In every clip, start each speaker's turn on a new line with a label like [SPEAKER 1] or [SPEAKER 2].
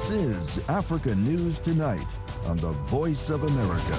[SPEAKER 1] This is Africa News Tonight on the Voice of America.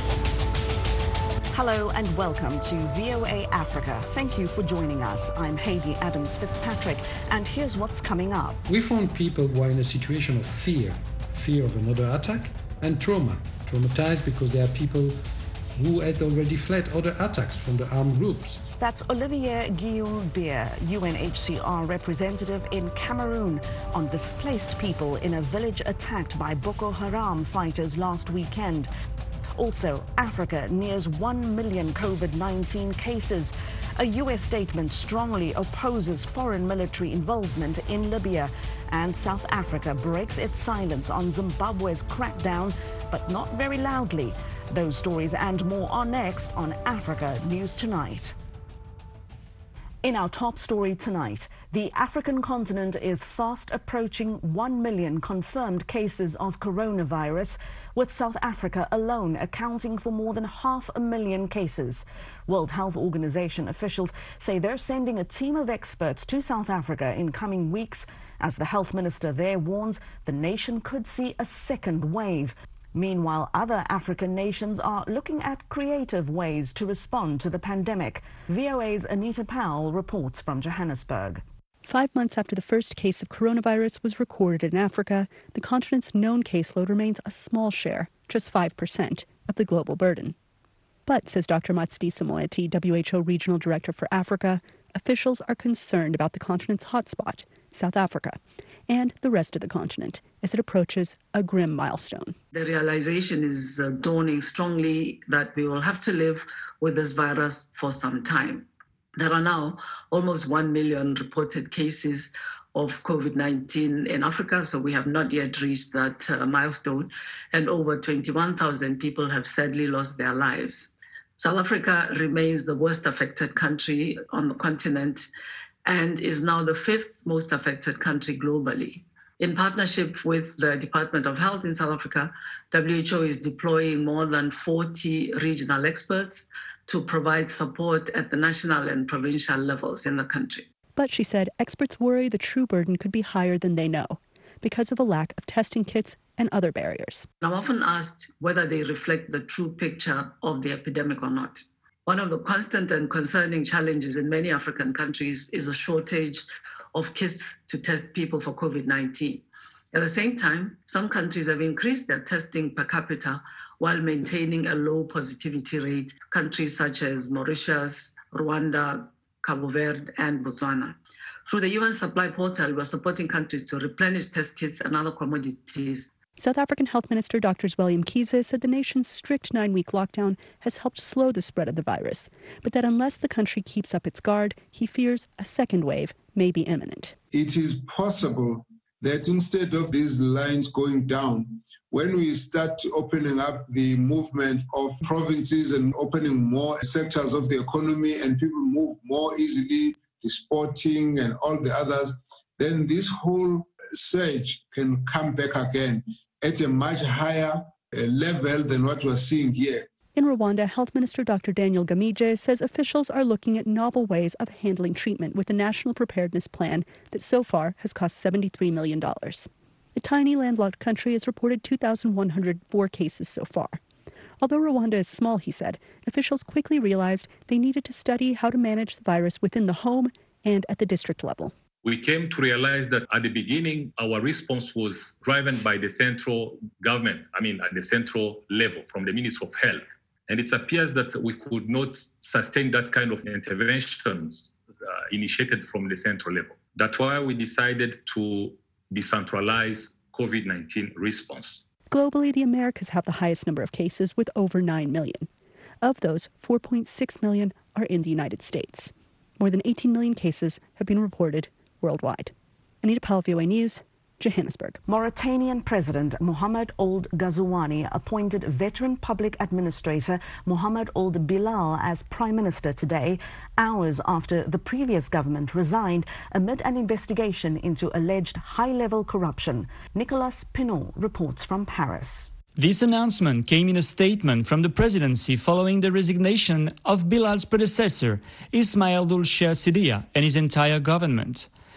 [SPEAKER 2] Hello and welcome to VOA Africa. Thank you for joining us. I'm Heidi Adams-Fitzpatrick, and here's what's coming up.
[SPEAKER 3] We found people who are in a situation of fear of another attack, and traumatized because there are people who had already fled other attacks from the armed groups.
[SPEAKER 2] That's Olivier Guillaume-Bier, UNHCR representative in Cameroon, on displaced people in a village attacked by Boko Haram fighters last weekend. Also, Africa nears 1 million COVID-19 cases. A U.S. statement strongly opposes foreign military involvement in Libya. And South Africa breaks its silence on Zimbabwe's crackdown, but not very loudly. Those stories and more are next on Africa News Tonight. In our top story tonight, the African continent is fast approaching 1 million confirmed cases of coronavirus, with South Africa alone accounting for more than 500,000 cases. World Health Organization officials say they're sending a team of experts to South Africa in coming weeks, as the health minister there warns the nation could see a second wave. Meanwhile, other African nations are looking at creative ways to respond to the pandemic. VOA's Anita Powell reports from Johannesburg.
[SPEAKER 4] 5 months after the first case of coronavirus was recorded in Africa, the continent's known caseload remains a small share, just 5%, of the global burden. But, says Dr. Matshidiso Moeti, WHO Regional Director for Africa, officials are concerned about the continent's hotspot, South Africa, and the rest of the continent as it approaches a grim milestone.
[SPEAKER 5] The realization is dawning strongly that we will have to live with this virus for some time. There are now almost 1 million reported cases of COVID-19 in Africa, so we have not yet reached that milestone, and over 21,000 people have sadly lost their lives. South Africa remains the worst affected country on the continent and is now the 5th most affected country globally. In partnership with the Department of Health in South Africa, WHO is deploying more than 40 regional experts to provide support at the national and provincial levels in the country.
[SPEAKER 4] But, she said, experts worry the true burden could be higher than they know because of a lack of testing kits and other barriers.
[SPEAKER 5] I'm often asked whether they reflect the true picture of the epidemic or not. One of the constant and concerning challenges in many African countries is a shortage of kits to test people for COVID-19. At the same time, some countries have increased their testing per capita while maintaining a low positivity rate, countries such as Mauritius, Rwanda, Cabo Verde, and Botswana. Through the UN Supply Portal, we're supporting countries to replenish test kits and other commodities.
[SPEAKER 4] South African Health Minister Dr. Zweli Mkhize said the nation's strict 9-week lockdown has helped slow the spread of the virus, but that unless the country keeps up its guard, he fears a second wave may be imminent.
[SPEAKER 6] It is possible that instead of these lines going down, when we start opening up the movement of provinces and opening more sectors of the economy and people move more easily, the sporting and all the others, then this whole surge can come back again at a much higher level than what we're seeing here.
[SPEAKER 4] In Rwanda, Health Minister Dr. Daniel Gamije says officials are looking at novel ways of handling treatment with a national preparedness plan that so far has cost $73 million. The tiny landlocked country has reported 2,104 cases so far. Although Rwanda is small, he said, officials quickly realized they needed to study how to manage the virus within the home and at the district level.
[SPEAKER 7] We came to realize that at the beginning, our response was driven by the central government, at the central level from the Ministry of Health. And it appears that we could not sustain that kind of interventions initiated from the central level. That's why we decided to decentralize COVID-19 response.
[SPEAKER 4] Globally, the Americas have the highest number of cases with over 9 million. Of those, 4.6 million are in the United States. More than 18 million cases have been reported worldwide. Anita Powell, VOA News, Johannesburg.
[SPEAKER 2] Mauritanian President Mohamed Ould Ghazouani appointed veteran public administrator Mohamed Ould Bilal as Prime Minister today, hours after the previous government resigned amid an investigation into alleged high-level corruption. Nicolas Pinot reports from Paris.
[SPEAKER 8] This announcement came in a statement from the presidency following the resignation of Bilal's predecessor, Ismail Ould Sidibé, and his entire government.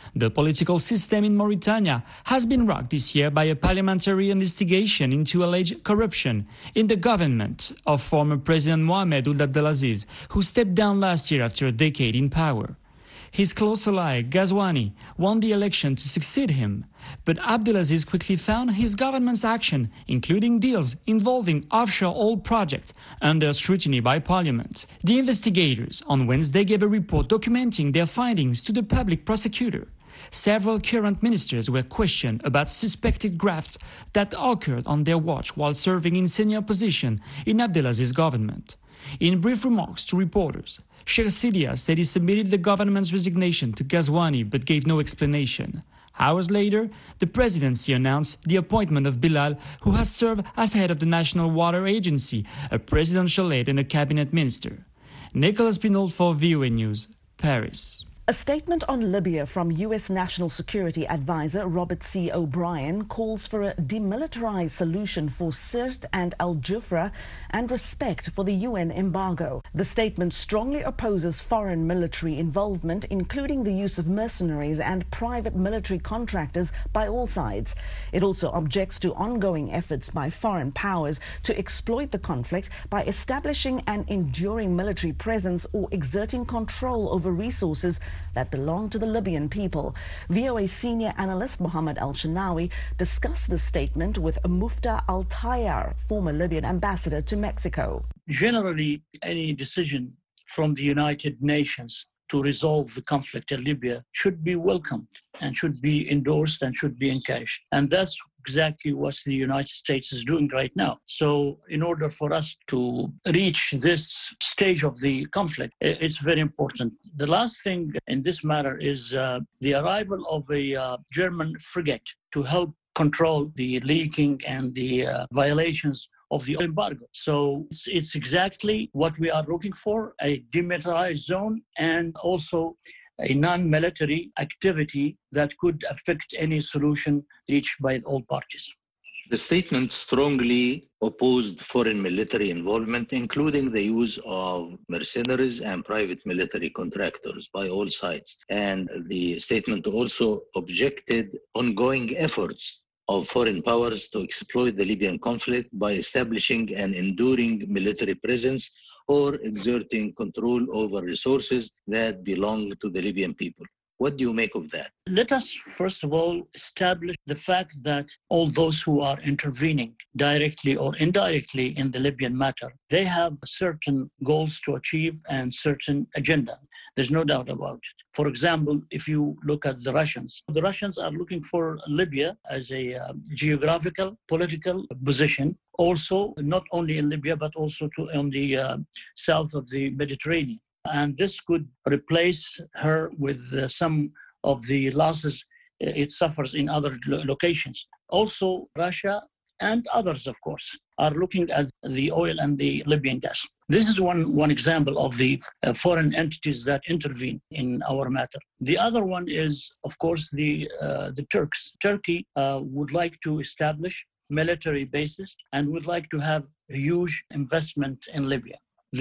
[SPEAKER 8] The political system in Mauritania has been rocked this year by a parliamentary investigation into alleged corruption in the government of former President Mohamed Ould Abdelaziz, who stepped down last year after a decade in power. His close ally, Ghazouani, won the election to succeed him. But Abdelaziz quickly found his government's action, including deals involving offshore oil projects, under scrutiny by parliament. The investigators on Wednesday gave a report documenting their findings to the public prosecutor. Several current ministers were questioned about suspected grafts that occurred on their watch while serving in senior position in Abdelaziz's government. In brief remarks to reporters, Sheikh Sidia said he submitted the government's resignation to Ghazouani but gave no explanation. Hours later, the presidency announced the appointment of Bilal, who has served as head of the National Water Agency, a presidential aide and a cabinet minister. Nicholas Pinault for VOA News, Paris.
[SPEAKER 2] A statement on Libya from U.S. National Security Advisor Robert C. O'Brien calls for a demilitarized solution for Sirte and Al-Jufra and respect for the UN embargo. The statement strongly opposes foreign military involvement, including the use of mercenaries and private military contractors by all sides. It also objects to ongoing efforts by foreign powers to exploit the conflict by establishing an enduring military presence or exerting control over resources that belong to the Libyan people. VOA senior analyst Mohammed Al-Shanawi discussed the statement with Mufta Al-Tayyar, former Libyan ambassador to Mexico.
[SPEAKER 9] Generally, any decision from the United Nations to resolve the conflict in Libya should be welcomed and should be endorsed and should be encouraged. And that's exactly what the United States is doing right now. So in order for us to reach this stage of the conflict, it's very important. The last thing in this matter is the arrival of a German frigate to help control the leaking and the violations of the embargo. So it's exactly what we are looking for, a demilitarized zone and also a non-military activity that could affect any solution reached by all parties.
[SPEAKER 10] The statement strongly opposed foreign military involvement, including the use of mercenaries and private military contractors by all sides. And the statement also objected ongoing efforts of foreign powers to exploit the Libyan conflict by establishing an enduring military presence or exerting control over resources that belong to the Libyan people. What do you make of that?
[SPEAKER 9] Let us, first of all, establish the fact that all those who are intervening directly or indirectly in the Libyan matter, they have certain goals to achieve and certain agenda. There's no doubt about it. For example, if you look at the Russians are looking for Libya as a geographical, political position, also not only in Libya, but also on the south of the Mediterranean. And this could replace her with some of the losses it suffers in other locations. Also, Russia and others, of course, are looking at the oil and the Libyan gas. This is one example of the foreign entities that intervene in our matter. The other one is, of course, the Turks. Turkey would like to establish military bases and would like to have a huge investment in Libya.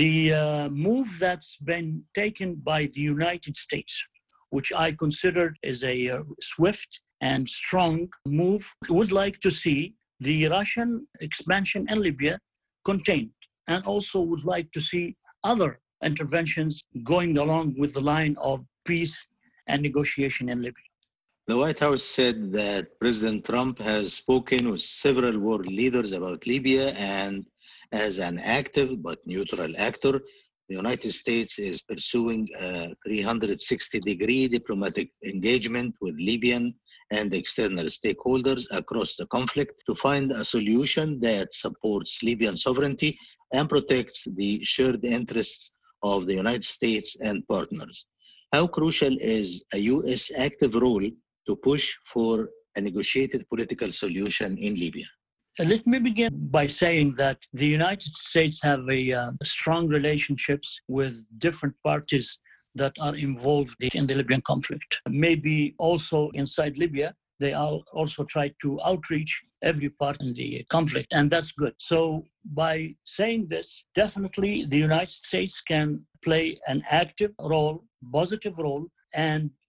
[SPEAKER 9] The move that's been taken by the United States, which I consider is a swift and strong move, would like to see the Russian expansion in Libya contained, and also would like to see other interventions going along with the line of peace and negotiation in Libya.
[SPEAKER 10] The White House said that President Trump has spoken with several world leaders about Libya, and as an active but neutral actor, the United States is pursuing a 360-degree diplomatic engagement with Libyan and external stakeholders across the conflict to find a solution that supports Libyan sovereignty and protects the shared interests of the United States and partners. How crucial is a U.S. active role to push for a negotiated political solution in Libya?
[SPEAKER 9] Let me begin by saying that the United States have strong relationships with different parties that are involved in the Libyan conflict. Maybe also inside Libya, they also try to outreach every part in the conflict, and that's good. So by saying this, definitely the United States can play an active role, positive role, and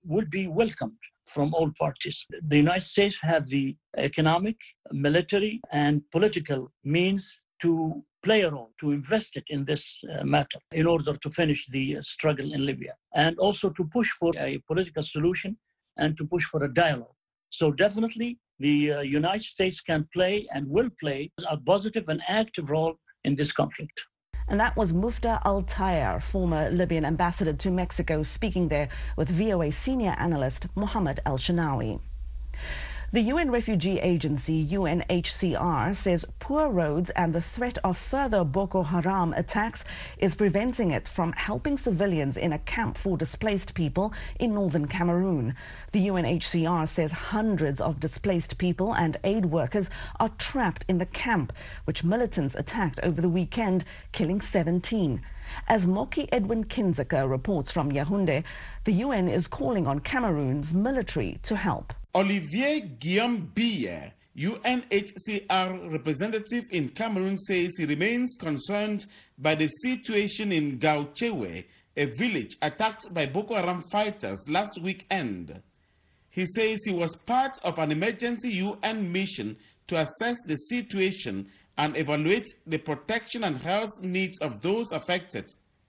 [SPEAKER 9] would be welcomed from all parties. The United States have the economic, military, and political means to play a role, to invest it in this matter in order to finish the struggle in Libya, and also to push for a political solution and to push for a dialogue. So definitely the United States can play and will play a positive and active role in this conflict.
[SPEAKER 2] And that was Mufta Al-Tayar, former Libyan ambassador to Mexico, speaking there with VOA senior analyst Mohammed Al-Shanawi. The UN Refugee Agency, UNHCR, says poor roads and the threat of further Boko Haram attacks is preventing it from helping civilians in a camp for displaced people in northern Cameroon. The UNHCR says hundreds of displaced people and aid workers are trapped in the camp, which militants attacked over the weekend, killing 17. As Moki Edwin Kinzeka reports from Yaoundé, the UN is calling on Cameroon's military to help.
[SPEAKER 11] Olivier Guillaume Biya, UNHCR representative in Cameroon, says he remains concerned by the situation in Gaochewe, a village attacked by Boko Haram fighters last weekend. He says he was part of an emergency UN mission to assess the situation and evaluate the protection and health needs of those affected.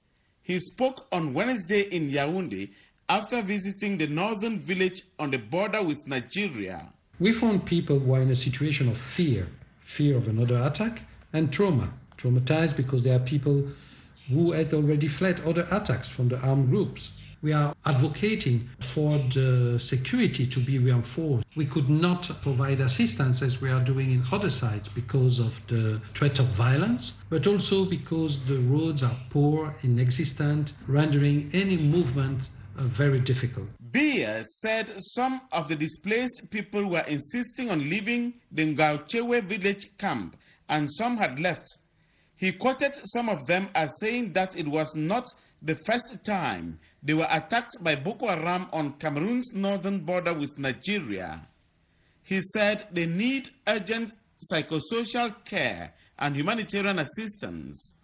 [SPEAKER 11] He spoke on Wednesday in Yaoundé after visiting the northern village on the border with Nigeria.
[SPEAKER 3] We found people who are in a situation of fear of another attack, and traumatized because there are people who had already fled other attacks from the armed groups. We are advocating for the security to be reinforced. We could not provide assistance as we are doing in other sites because of the threat of violence, but also because the roads are poor, inexistent, rendering any movement very difficult.
[SPEAKER 11] Biya said some of the displaced people were insisting on leaving the Gaochewe village camp, and some had left. He quoted some of them as saying that it was not the first time they were attacked by Boko Haram on Cameroon's northern border with Nigeria. He said they need urgent psychosocial care and humanitarian assistance.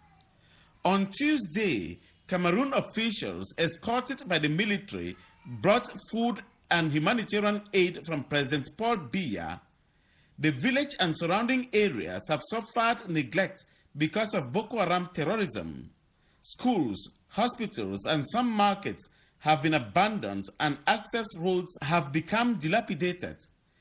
[SPEAKER 11] On Tuesday, Cameroon officials, escorted by the military, brought food and humanitarian aid from President Paul Biya. The village and surrounding areas have suffered neglect because of Boko Haram terrorism. Schools, hospitals, and some markets have been abandoned and access roads have become dilapidated.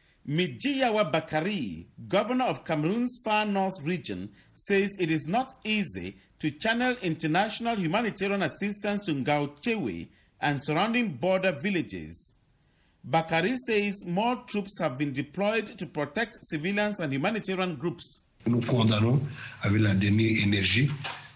[SPEAKER 11] Mijiyawa Bakari, governor of Cameroon's far north region, says it is not easy to channel international humanitarian assistance to Gaochewe and surrounding border villages. Bakari says more troops have been deployed to protect civilians and humanitarian groups.
[SPEAKER 12] Nous condamnons avec la dernière énergie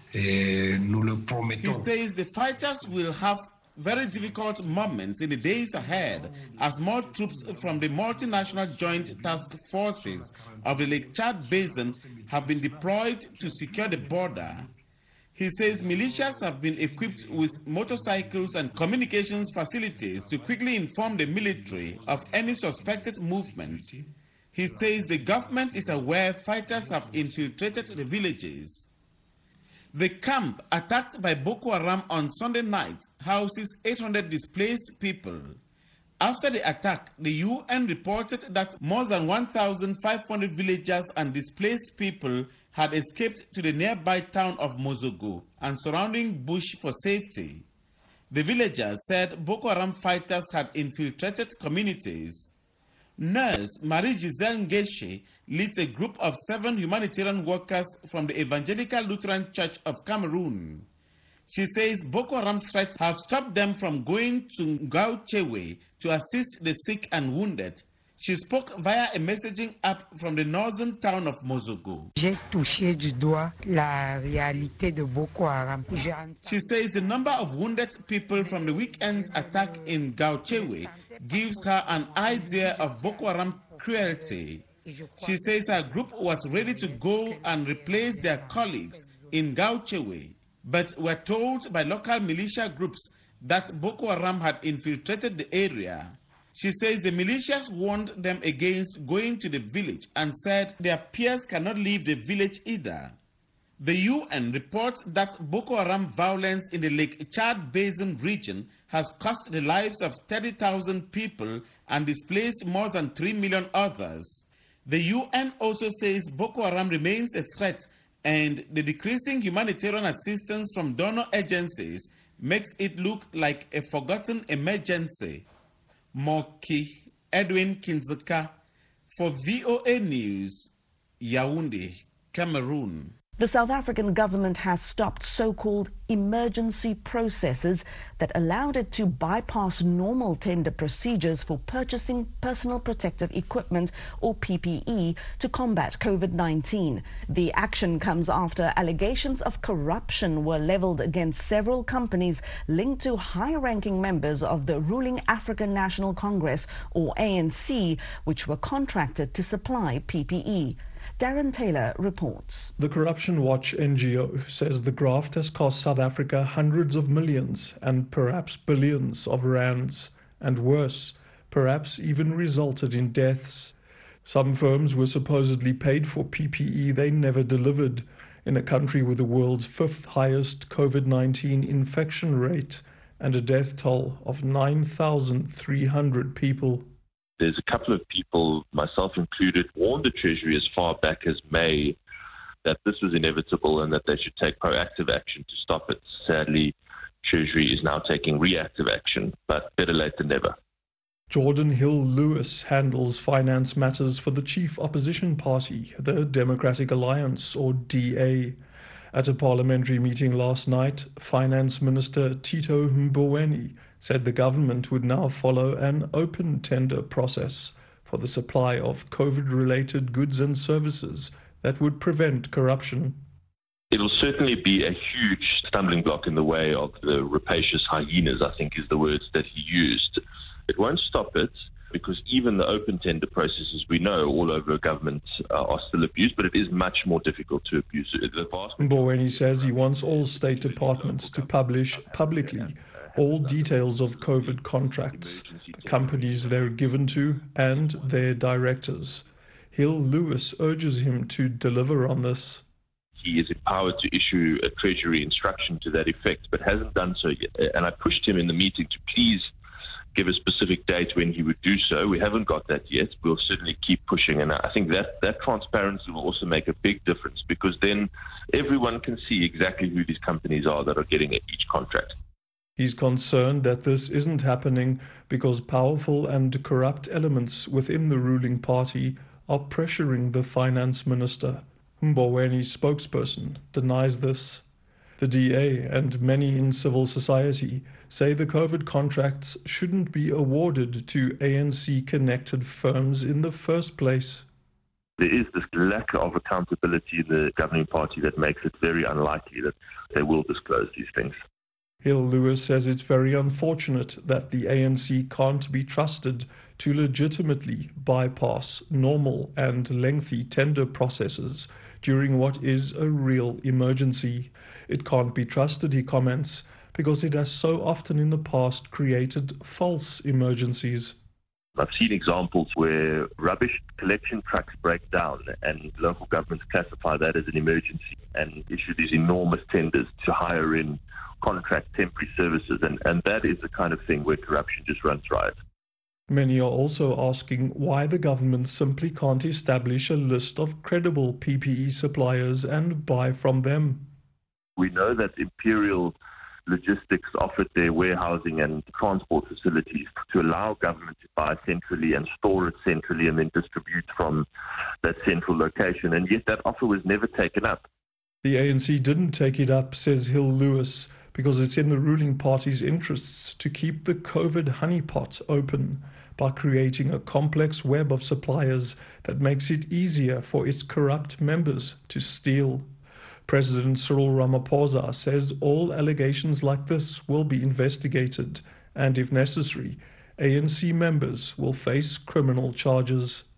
[SPEAKER 12] et nous le promettons.
[SPEAKER 11] He says the fighters will have very difficult moments in the days ahead as more troops from the multinational joint task forces of the Lake Chad Basin have been deployed to secure the border. He says militias have been equipped with motorcycles and communications facilities to quickly inform the military of any suspected movement. He says the government is aware fighters have infiltrated the villages. The camp attacked by Boko Haram on Sunday night houses 800 displaced people. After the attack, the UN reported that more than 1,500 villagers and displaced people had escaped to the nearby town of Mozogo and surrounding bush for safety. The villagers said Boko Haram fighters had infiltrated communities. Nurse Marie-Giselle Ngeshe leads a group of 7 humanitarian workers from the Evangelical Lutheran Church of Cameroon. She says Boko Haram threats have stopped them from going to Gaochewe to assist the sick and wounded. She spoke via a messaging app from the northern town of Mozogo. She says the number of wounded people from the weekend's attack in Gaochewe gives her an idea of Boko Haram cruelty. She says her group was ready to go and replace their colleagues in Gaochewe, but were told by local militia groups that Boko Haram had infiltrated the area. She says the militias warned them against going to the village and said their peers cannot leave the village either. The UN reports that Boko Haram violence in the Lake Chad Basin region has cost the lives of 30,000 people and displaced more than 3 million others. The UN also says Boko Haram remains a threat, and the decreasing humanitarian assistance from donor agencies makes it look like a forgotten emergency. Moki Edwin Kinzeka for VOA News, Yaoundé, Cameroon.
[SPEAKER 2] The South African government has stopped so-called emergency processes that allowed it to bypass normal tender procedures for purchasing personal protective equipment, or PPE, to combat COVID-19. The action comes after allegations of corruption were leveled against several companies linked to high-ranking members of the ruling African National Congress, or ANC, which were contracted to supply PPE. Darren Taylor reports.
[SPEAKER 13] The Corruption Watch NGO says the graft has cost South Africa hundreds of millions and perhaps billions of rands, and worse, perhaps even resulted in deaths. Some firms were supposedly paid for PPE they never delivered, in a country with the world's 5th highest COVID-19 infection rate and a death toll of 9,300 people.
[SPEAKER 14] There's a couple of people, myself included, warned the Treasury as far back as May that this was inevitable and that they should take proactive action to stop it. Sadly, Treasury is now taking reactive action, but better late than never.
[SPEAKER 13] Jordan Hill-Lewis handles finance matters for the chief opposition party, the Democratic Alliance, or DA. At a parliamentary meeting last night, Finance Minister Tito Mboweni said the government would now follow an open tender process for the supply of COVID-related goods and services that would prevent corruption.
[SPEAKER 14] It will certainly be a huge stumbling block in the way of the rapacious hyenas, I think is the words that he used. It won't stop it, because even the open tender processes we know all over government are still abused, but it is much more difficult to abuse.
[SPEAKER 13] Mboweni says he wants all state departments to publish publicly all details of COVID contracts, the companies they're given to, and their directors. Hill-Lewis urges him to deliver on this.
[SPEAKER 14] He is empowered to issue a Treasury instruction to that effect, but hasn't done so yet. And I pushed him in the meeting to please give a specific date when he would do so. We haven't got that yet. We'll certainly keep pushing. And I think that transparency will also make a big difference, because then everyone can see exactly who these companies are that are getting each contract.
[SPEAKER 13] He's concerned that this isn't happening because powerful and corrupt elements within the ruling party are pressuring the finance minister. Mboweni's spokesperson denies this. The DA and many in civil society say the COVID contracts shouldn't be awarded to ANC-connected firms in the first place.
[SPEAKER 14] There is this lack of accountability in the governing party that makes it very unlikely that they will disclose these things.
[SPEAKER 13] Hill-Lewis says it's very unfortunate that the ANC can't be trusted to legitimately bypass normal and lengthy tender processes during what is a real emergency. It can't be trusted, he comments, because it has so often in the past created false emergencies.
[SPEAKER 14] I've seen examples where rubbish collection trucks break down and local governments classify that as an emergency and issue these enormous tenders to hire in contract temporary services, and that is the kind of thing where corruption just runs riot.
[SPEAKER 13] Many are also asking why the government simply can't establish a list of credible PPE suppliers and buy from them.
[SPEAKER 14] We know that Imperial Logistics offered their warehousing and transport facilities to allow government to buy centrally and store it centrally and then distribute from that central location, and yet that offer was never taken up.
[SPEAKER 13] The ANC didn't take it up, says Hill-Lewis, because it's in the ruling party's interests to keep the COVID honeypot open by creating a complex web of suppliers that makes it easier for its corrupt members to steal. President Cyril Ramaphosa says all allegations like this will be investigated, and if necessary, ANC members will face criminal charges.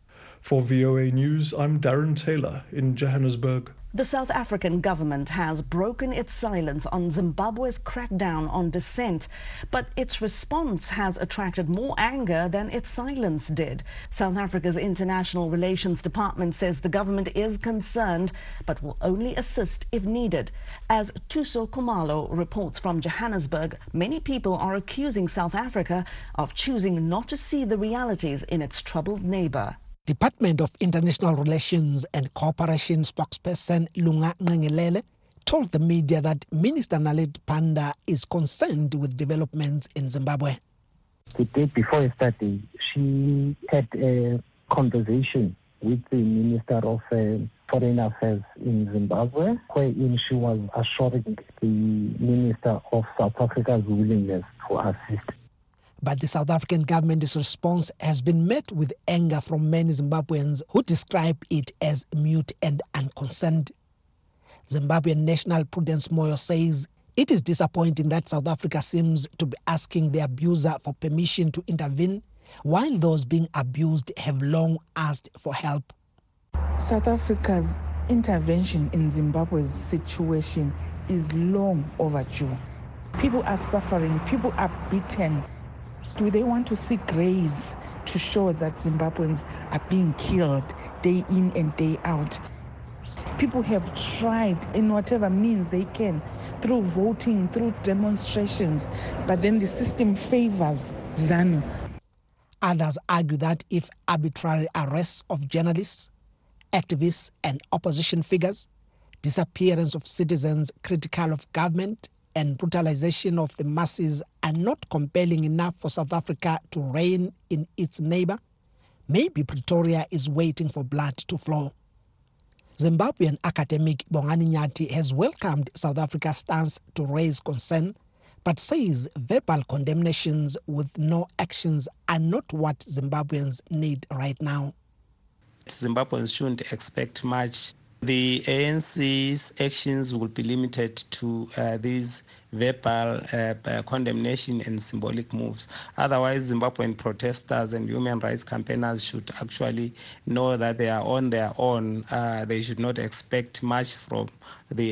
[SPEAKER 13] For VOA News, I'm Darren Taylor in Johannesburg.
[SPEAKER 2] The South African government has broken its silence on Zimbabwe's crackdown on dissent, but its response has attracted more anger than its silence did. South Africa's International Relations Department says the government is concerned, but will only assist if needed. As Tuso Kumalo reports from Johannesburg, many people are accusing South Africa of choosing not to see the realities in its troubled neighbour.
[SPEAKER 15] Department of International Relations and Cooperation spokesperson Lunga Ngengelele told the media that Minister Naledi Pandor is concerned with developments in Zimbabwe.
[SPEAKER 16] The day before yesterday, she had a conversation with the Minister of Foreign Affairs in Zimbabwe, wherein she was assuring the Minister of South Africa's willingness to assist.
[SPEAKER 15] But the South African government's response has been met with anger from many Zimbabweans who describe it as mute and unconcerned. Zimbabwean National Prudence Moyo says it is disappointing that South Africa seems to be asking the abuser for permission to intervene, while those being abused have long asked for help.
[SPEAKER 17] South Africa's intervention in Zimbabwe's situation is long overdue. People are suffering, people are beaten. Do they want to see graves to show that Zimbabweans are being killed day in and day out? People have tried in whatever means they can, through voting, through demonstrations, but then the system favors ZANU.
[SPEAKER 15] Others argue that if arbitrary arrests of journalists, activists and opposition figures, disappearance of citizens critical of government, and brutalization of the masses are not compelling enough for South Africa to rein in its neighbour, maybe Pretoria is waiting for blood to flow. Zimbabwean academic Bongani Nyati has welcomed South Africa's stance to raise concern, but says verbal condemnations with no actions are not what Zimbabweans need right now.
[SPEAKER 18] Zimbabweans shouldn't expect much. The ANC's actions will be limited to these verbal condemnation and symbolic moves. Otherwise, Zimbabwean protesters and human rights campaigners should actually know that they are on their own. They should not expect much from the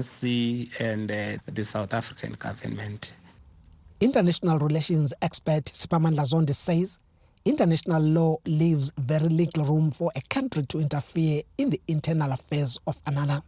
[SPEAKER 18] ANC and the South African government.
[SPEAKER 15] International relations expert Siphamandla Zondi says international law leaves very little room for a country to interfere in the internal affairs of another.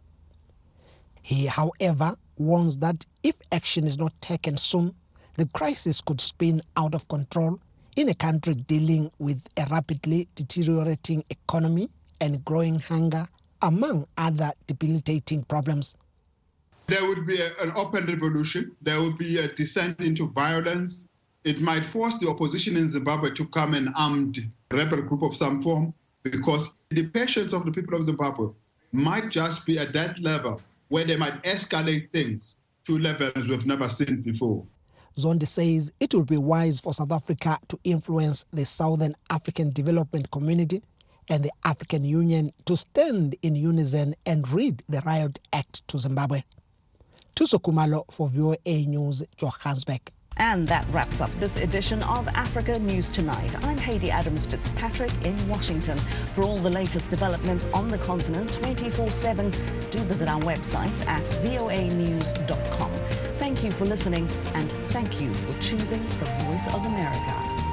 [SPEAKER 15] He, however, warns that if action is not taken soon, the crisis could spin out of control in a country dealing with a rapidly deteriorating economy and growing hunger, among other debilitating problems.
[SPEAKER 6] There would be an open revolution. There would be a descent into violence. It might force the opposition in Zimbabwe to come an armed rebel group of some form, because the patience of the people of Zimbabwe might just be at that level where they might escalate things to levels we've never seen before.
[SPEAKER 15] Zondi says it will be wise for South Africa to influence the Southern African Development Community and the African Union to stand in unison and read the Riot Act to Zimbabwe. Tuso Kumalo for VOA News, Johannesburg.
[SPEAKER 2] And that wraps up this edition of Africa News Tonight. I'm Haiti Adams Fitzpatrick in Washington. For all the latest developments on the continent 24/7, do visit our website at voanews.com. Thank you for listening, and thank you for choosing the Voice of America.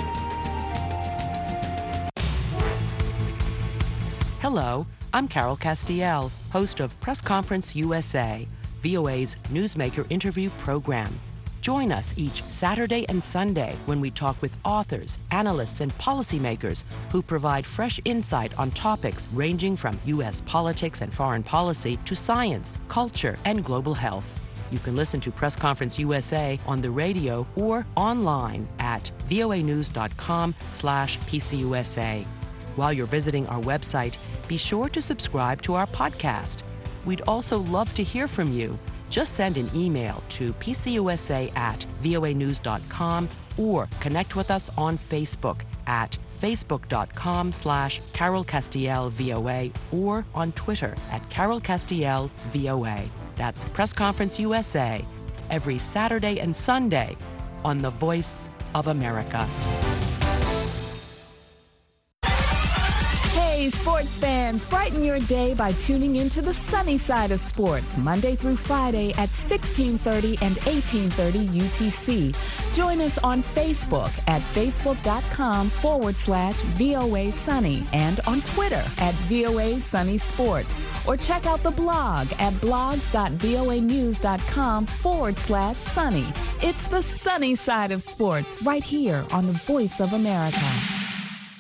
[SPEAKER 19] Hello, I'm Carol Castiel, host of Press Conference USA, VOA's newsmaker interview program. Join us each Saturday and Sunday when we talk with authors, analysts, and policymakers who provide fresh insight on topics ranging from U.S. politics and foreign policy to science, culture, and global health. You can listen to Press Conference USA on the radio or online at voanews.com/PCUSA. While you're visiting our website, be sure to subscribe to our podcast. We'd also love to hear from you. Just send an email to pcusa@voanews.com or connect with us on Facebook at facebook.com/CarolCastielVOA or on Twitter at CarolCastielVOA. That's Press Conference USA, every Saturday and Sunday on the Voice of America.
[SPEAKER 20] Hey, Hey, sports fans, brighten your day by tuning into the sunny side of sports, Monday through Friday at 1630 and 1830 UTC. Join us on Facebook at facebook.com/VOA Sunny and on Twitter at VOA Sunny Sports. Or check out the blog at blogs.voanews.com/sunny. It's the sunny side of sports right here on the Voice of America.